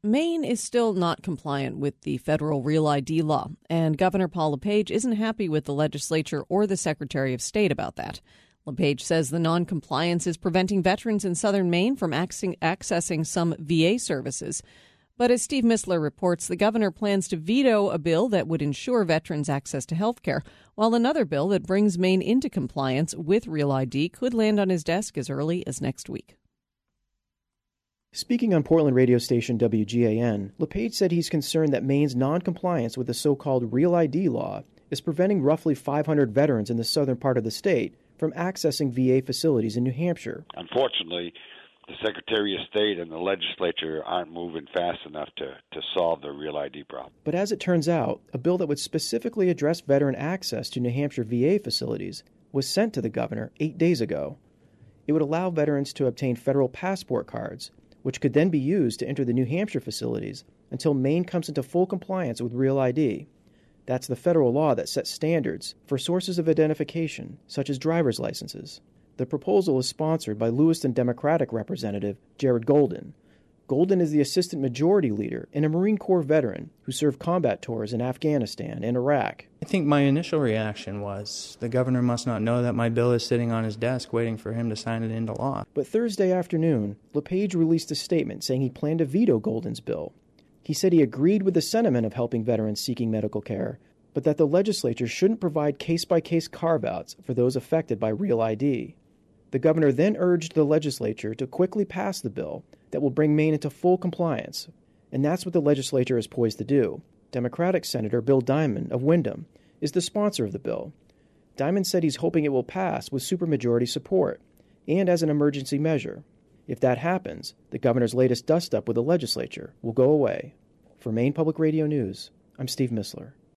Maine is still not compliant with the federal Real ID law, and Governor Paul LePage isn't happy with the legislature or the Secretary of State about that. LePage says the noncompliance is preventing veterans in southern Maine from accessing some VA services. But as Steve Missler reports, the governor plans to veto a bill that would ensure veterans access to health care, while another bill that brings Maine into compliance with Real ID could land on his desk as early as next week. Speaking on Portland radio station WGAN, LePage said he's concerned that Maine's noncompliance with the so-called Real ID law is preventing roughly 500 veterans in the southern part of the state from accessing VA facilities in New Hampshire. Unfortunately, the Secretary of State and the legislature aren't moving fast enough to solve the Real ID problem. But as it turns out, a bill that would specifically address veteran access to New Hampshire VA facilities was sent to the governor 8 days ago. It would allow veterans to obtain federal passport cards, which could then be used to enter the New Hampshire facilities until Maine comes into full compliance with Real ID. That's the federal law that sets standards for sources of identification, such as driver's licenses. The proposal is sponsored by Lewiston Democratic Representative Jared Golden. Golden is the assistant majority leader and a Marine Corps veteran who served combat tours in Afghanistan and Iraq. I think my initial reaction was, the governor must not know that my bill is sitting on his desk waiting for him to sign it into law. But Thursday afternoon, LePage released a statement saying he planned to veto Golden's bill. He said he agreed with the sentiment of helping veterans seeking medical care, but that the legislature shouldn't provide case-by-case carve-outs for those affected by Real ID. The governor then urged the legislature to quickly pass the bill that will bring Maine into full compliance, and that's what the legislature is poised to do. Democratic Senator Bill Diamond of Windham is the sponsor of the bill. Diamond said he's hoping it will pass with supermajority support and as an emergency measure. If that happens, the governor's latest dust-up with the legislature will go away. For Maine Public Radio News, I'm Steve Missler.